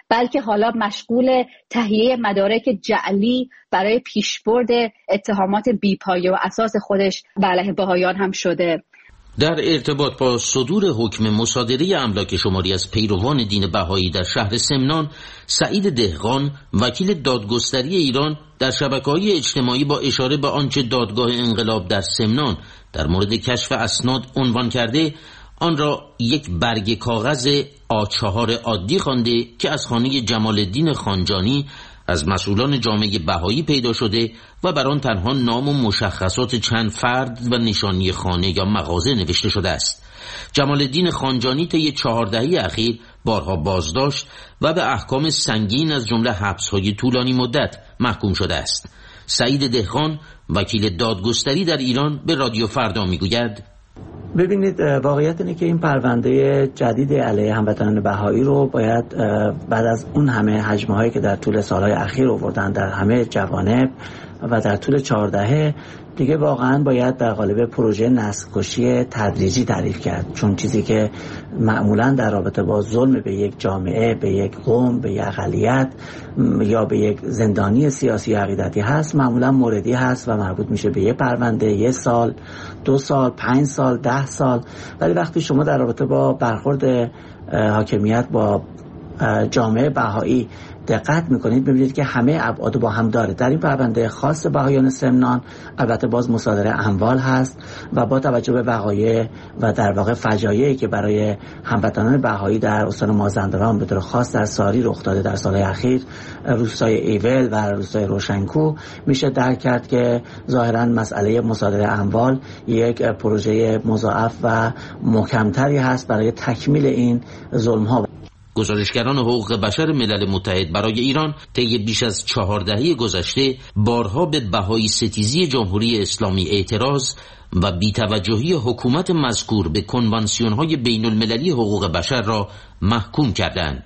[SPEAKER 14] بلکه حالا مشغول تهیه مدارک جعلی برای پیشبرد اتهامات بی‌پایه و اساس خودش به علیه بهائیان هم شده.
[SPEAKER 13] در ارتباط با صدور حکم مصادره املاک شماری از پیروان دین بهایی در شهر سمنان، سعید دهقان وکیل دادگستری ایران در شبکه‌های اجتماعی با اشاره به آنچه دادگاه انقلاب در سمنان در مورد کشف اسناد عنوان کرده، آن را یک برگ کاغذ آ چهار عادی خوانده که از خانه جمال الدین خانجانی از مسئولان جامعه بهایی پیدا شده و بر آن تنها نام و مشخصات چند فرد و نشانی خانه یا مغازه نوشته شده است. جمال الدین خانجانی طی چهار دهه اخیر بارها بازداشت و به احکام سنگین از جمله حبس‌های طولانی مدت محکوم شده است. سعید دهقان وکیل دادگستری در ایران به رادیو فردا میگوید:
[SPEAKER 15] ببینید، واقعیت اینه که این پرونده جدید علیه هموطنان بهایی رو باید بعد از اون همه حجمه هایی که در طول سالهای اخیر آوردن در همه جوانب و در طول چهار دهه دیگه واقعا باید در قالب پروژه نسل‌کشی تدریجی تعریف کرد، چون چیزی که معمولا در رابطه با ظلم به یک جامعه، به یک قوم، به یک اقلیت یا به یک زندانی سیاسی عقیدتی هست معمولا موردی هست و مربوط میشه به یک پرونده، یک سال، دو سال، پنج سال، ده سال. ولی وقتی شما در رابطه با برخورد حاکمیت با جامعه بهایی دقت میکنید ببینید که همه ابعاد با هم داره. در این پرونده خاص بهایان سمنان البته باز مصادره اموال هست و با توجه به وقایع و در واقع فجایعی که برای هموطنان بهایی در استان مازندران به طور خاص در ساری رخ داده در سالهای اخیر، روستای ایول و روستای روشنکو، میشه درک کرد که ظاهرا مسئله مصادره اموال یک پروژه مضاعف و محکمتری هست برای تکمیل این ظلم ها.
[SPEAKER 13] گزارشگران حقوق بشر ملل متحد برای ایران طی بیش از چهار دهه گذشته بارها به بهایی ستیزی جمهوری اسلامی اعتراض و بی‌توجهی حکومت مذکور به کنوانسیون‌های بین المللی حقوق بشر را محکوم کردند.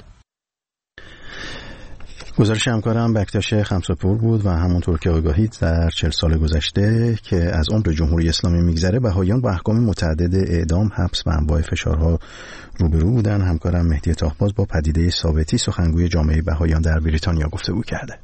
[SPEAKER 1] گزارش همکارم بکتاش خمساپور بود و همونطور که آگاهید در چهل سال گذشته که از عمر جمهوری اسلامی میگذره، بهاییان با احکام متعدد اعدام، حبس و انواع فشارها روبرو بودن. همکارم مهدی طاهباز با پدیده ثابتی، سخنگوی جامعه بهاییان در بریتانیا، گفتگو کرده.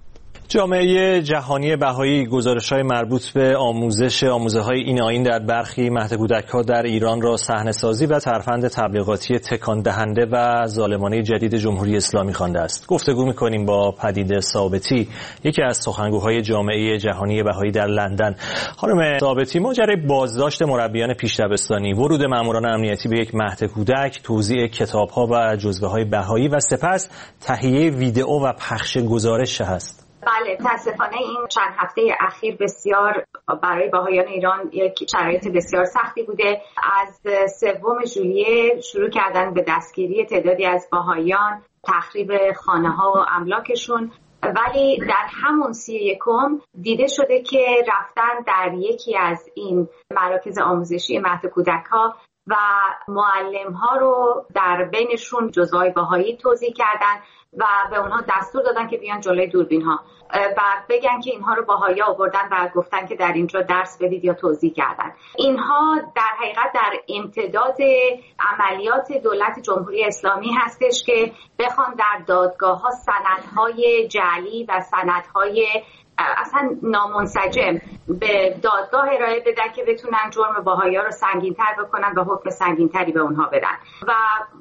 [SPEAKER 16] جامعه جهانی بهایی گزارش‌های مربوط به آموزش آموزه‌های این آیین در برخی مهد کودک‌ها در ایران را صحنه‌سازی و ترفند تبلیغاتی تکان دهنده و ظالمانه جدید جمهوری اسلامی خوانده است. گفتگو می‌کنیم با پدیده ثابتی، یکی از سخنگوهای جامعه جهانی بهایی در لندن. خانم ثابتی، ماجرای بازداشت مربیان پیش‌دبستانی، ورود ماموران امنیتی به یک مهد کودک، توزیع کتاب‌ها و جزوه‌های بهایی و سپس تهیه ویدئو و پخش گزارش است.
[SPEAKER 17] بله، متاسفانه این چند هفته اخیر بسیار برای بهایان ایران یک شرایط بسیار سختی بوده. از سوم ژوئیه شروع کردن به دستگیری تعدادی از بهایان، تخریب خانه‌ها و املاکشون، ولی در همون سی یکم دیده شده که رفتن در یکی از این مراکز آموزشی مهد کودک‌ها و معلم‌ها رو در بینشون جزوهای بهایی توزیع کردن و به اونها دستور دادن که بیان جلوی دوربین ها و بگن که اینها رو بهایی آوردن و گفتن که در اینجا درس بدید یا توزیع کردن. اینها در حقیقت در امتداد عملیات دولت جمهوری اسلامی هستش که بخوان در دادگاه ها سندهای جعلی و سندهای اصلا نامنسجم به دادگاه ارائه بدن که بتونن جرم بهائی‌ها رو سنگین‌تر بکنن و حکم سنگین‌تری به اونها بدن. و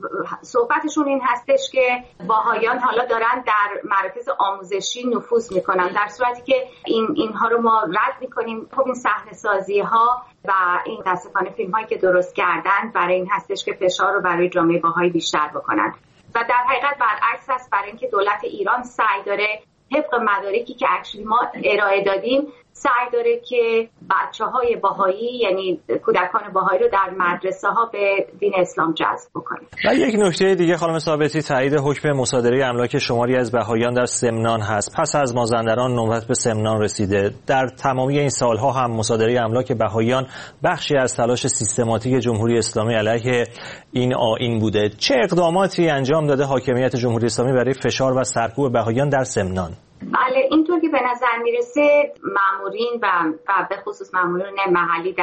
[SPEAKER 17] صحبتشون این هستش که بهائیان حالا دارن در مراکز آموزشی نفوذ میکنن، در صورتی که این اینها رو ما رد میکنیم. خب این صحنه‌سازی‌ها و این متأسفانه فیلم‌هایی که درست کردن برای این هستش که فشار رو برای جامعه بهایی بیشتر بکنن و در حقیقت برعکس است، برای اینکه دولت ایران سعی داره طبق مدارکی که اکچولی ما ارائه دادیم سعی داره که بچه‌های بهایی یعنی کودکان بهایی رو در مدرسه ها به دین اسلام جذب بکنه.
[SPEAKER 16] و یک نکته دیگه خانم ثابتی، تایید حکم مصادره املاک شماری از بهاییان در سمنان هست. پس از مازندران نوبت به سمنان رسیده. در تمامی این سالها هم مصادره املاک بهاییان بخشی از تلاش سیستماتیک جمهوری اسلامی علیه این آیین بوده. چه اقداماتی انجام داده حاکمیت جمهوری اسلامی برای فشار و سرکوب بهاییان در سمنان؟
[SPEAKER 17] بله، اینطور که به نظر میرسه مامورین و, و به خصوص مامورین محلی در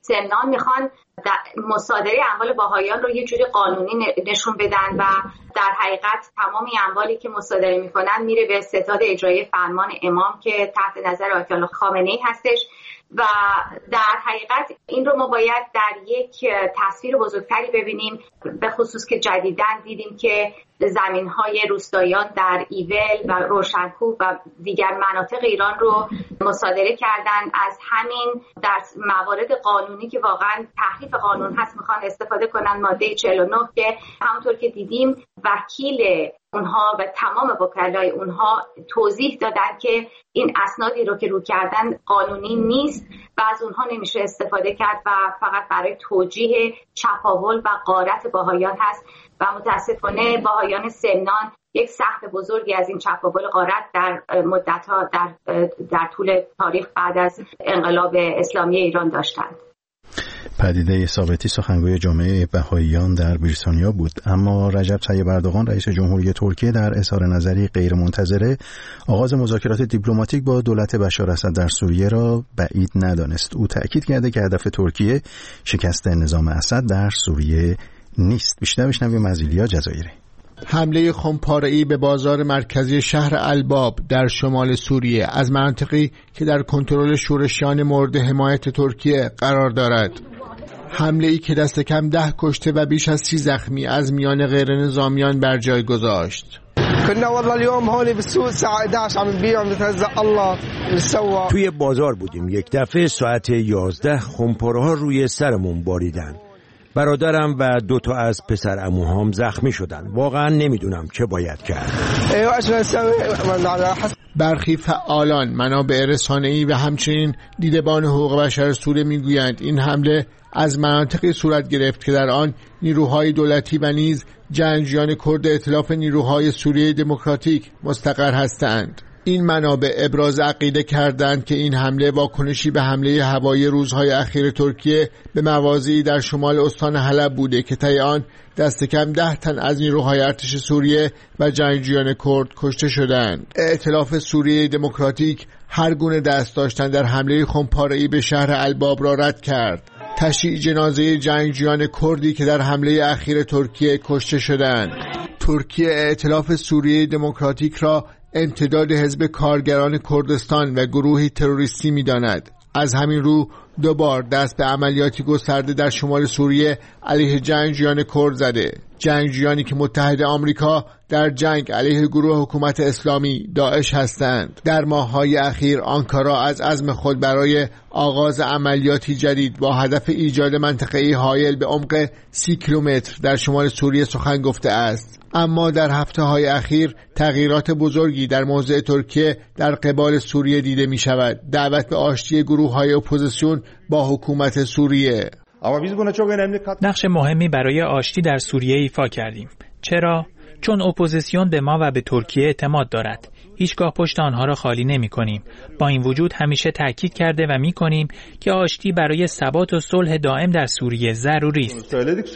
[SPEAKER 17] سمنان میخوان مصادره اموال بهائیان رو یه جوری قانونی نشون بدن و در حقیقت تمام اموالی که مصادره میکنن میره به ستاد اجرایی فرمان امام که تحت نظر آیت الله خامنه‌ای هستش و در حقیقت این رو ما باید در یک تصویر بزرگتری ببینیم، به خصوص که جدیداً دیدیم که زمین‌های روستاییان در ایول و روشنکوه و دیگر مناطق ایران رو مصادره کردن. از همین در موارد قانونی که واقعاً تحریف قانون هست میخوان استفاده کنن، ماده چهل و نه که همونطور که دیدیم وکیل اونها و تمام وکلای اونها توضیح دادن که این اسنادی رو که رو کردن قانونی نیست و از اونها نمیشه استفاده کرد و فقط برای توجیه چپاول و غارت بهائیان هست و متاسفانه بهائیان سمنان یک سهم بزرگی از این چپاول غارت در مدت‌ها در در طول تاریخ بعد از انقلاب اسلامی ایران داشتند.
[SPEAKER 1] پدیده ثابتی سخنگوی جامعه بهائیان در بریتانیا بود، اما رجب طیب اردوغان رئیس جمهوری ترکیه در اظهار نظری غیرمنتظره آغاز مذاکرات دیپلماتیک با دولت بشار اسد در سوریه را بعید ندانست. او تأکید کرده که هدف ترکیه شکست نظام اسد در سوریه نیست. بیشتر بشنویم از ایلیا جزایری.
[SPEAKER 18] حمله خمپاره‌ای به بازار مرکزی شهر الباب در شمال سوریه از منطقی که در کنترل شورشیان مورد حمایت ترکیه قرار دارد. حمله‌ای که دست کم ده کشته و بیش از سی زخمی از میان غیر نظامیان بر جای گذاشت.
[SPEAKER 19] توی بازار بودیم، یک دفعه ساعت یازده خمپاره‌ها روی سرمون باریدن. برادرم و دو تا از پسر عموهام زخمی شدن. واقعا نمیدونم چه باید کرد.
[SPEAKER 18] برخی فعالان، منابع رسانه‌ای و همچنین دیدبان حقوق بشر سوریه میگویند این حمله از مناطقی صورت گرفت که در آن نیروهای دولتی و نیز جنگجویان کرد ائتلاف نیروهای سوریه دموکراتیک مستقر هستند. این منابع ابراز عقیده کردند که این حمله واکنشی به حمله هوایی روزهای اخیر ترکیه به مواضعی در شمال استان حلب بوده که طی آن دست کم ده تن از نیروهای ارتش سوریه و جنگجویان کرد کشته شدند. ائتلاف سوریه دموکراتیک هر گونه دست داشتن در حمله خمپاره‌ای به شهر الباب را رد کرد. تشییع جنازه جنگجویان کردی که در حمله اخیر ترکیه کشته شدند. ترکیه ائتلاف سوریه دموکراتیک را امتداد حزب کارگران کردستان و گروهی تروریستی می‌داند. از همین رو دو بار دست به عملیاتی گسترده در شمال سوریه علیه جنگجویان کرد زده. جنگجویانی که متحد آمریکا در جنگ علیه گروه حکومت اسلامی داعش هستند. در ماه‌های اخیر آنکارا از عزم خود برای آغاز عملیاتی جدید با هدف ایجاد منطقه‌ای حایل به عمق سی کیلومتر در شمال سوریه سخن گفته است. اما در هفته‌های اخیر تغییرات بزرگی در موضع ترکیه در قبال سوریه دیده می شود. دعوت به آشتی گروه‌های اپوزیسیون با حکومت سوریه.
[SPEAKER 20] نقش مهمی برای آشتی در سوریه ایفا کردیم. چرا؟ چون اپوزیسیون به ما و به ترکیه اعتماد دارد. هیچگاه پشت آنها را خالی نمی کنیم. با این وجود همیشه تاکید کرده و می کنیم که آشتی برای ثبات و صلح دائم در سوریه ضروری است.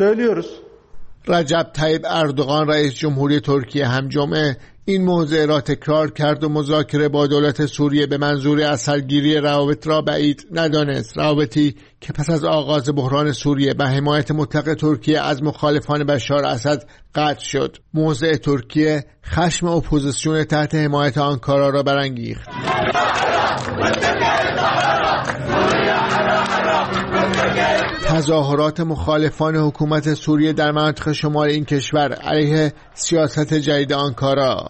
[SPEAKER 18] رجب طیب اردوغان رئیس جمهوری ترکیه هم جمعه این موضوع را تکرار کرد و مذاکره با دولت سوریه به منظور اثرگیری روابط را بعید ندانست. روابطی که پس از آغاز بحران سوریه به حمایت مطلق ترکیه از مخالفان بشار اسد قطع شد. موضع ترکیه خشم اپوزیسیون تحت حمایت آنکارا را برانگیخت. تظاهرات مخالفان حکومت سوریه در مناطق شمال این کشور علیه سیاست جدید آنکارا.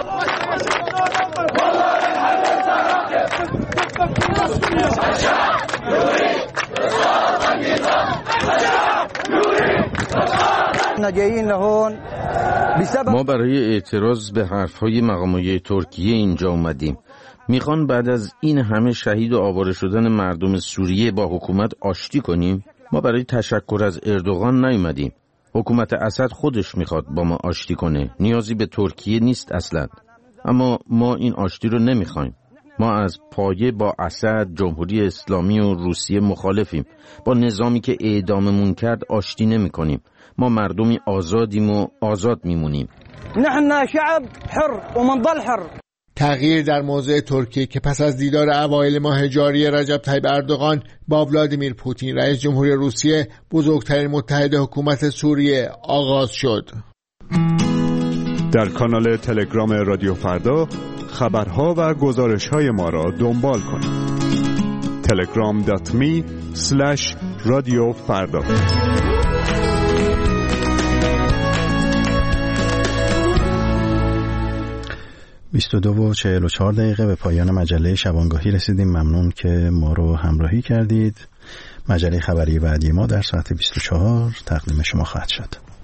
[SPEAKER 13] ما برای اعتراض به حرفهای مقامات ترکیه اینجا اومدیم. میخوان بعد از این همه شهید و آواره شدن مردم سوریه با حکومت آشتی کنیم؟ ما برای تشکر از اردوغان نیومدیم. حکومت اسد خودش میخواد با ما آشتی کنه. نیازی به ترکیه نیست اصلا. اما ما این آشتی رو نمیخوایم. ما از پایه با اسد، جمهوری اسلامی و روسیه مخالفیم. با نظامی که اعداممون کرد آشتی نمیکنیم. ما مردمی آزادیم و آزاد میمونیم.
[SPEAKER 21] نحن شعب حر و منظل حر.
[SPEAKER 18] تغییر در موضع ترکیه که پس از دیدار اوایل ماه جاری رجب طیب اردوغان با ولادیمیر پوتین رئیس جمهوری روسیه بزرگترین متحد حکومت سوریه آغاز شد.
[SPEAKER 21] در کانال تلگرام رادیو فردا خبرها و گزارش‌های ما را دنبال کنید. تلگرام دات می اسلش رادیو فردا.
[SPEAKER 1] بیست و دو و چهل و چهار دقیقه به پایان مجله شبانگاهی رسیدیم. ممنون که ما رو همراهی کردید. مجله خبری بعدی ما در ساعت بیست و چهار تقدیم شما خواهد شد.